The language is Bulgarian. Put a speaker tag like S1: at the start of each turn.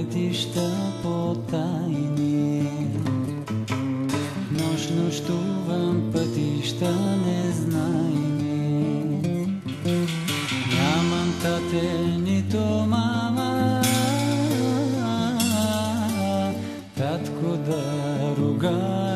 S1: пътища потайни. Нощ нощувам пътища незнайни. Нямам тате, нито мама, татко да руга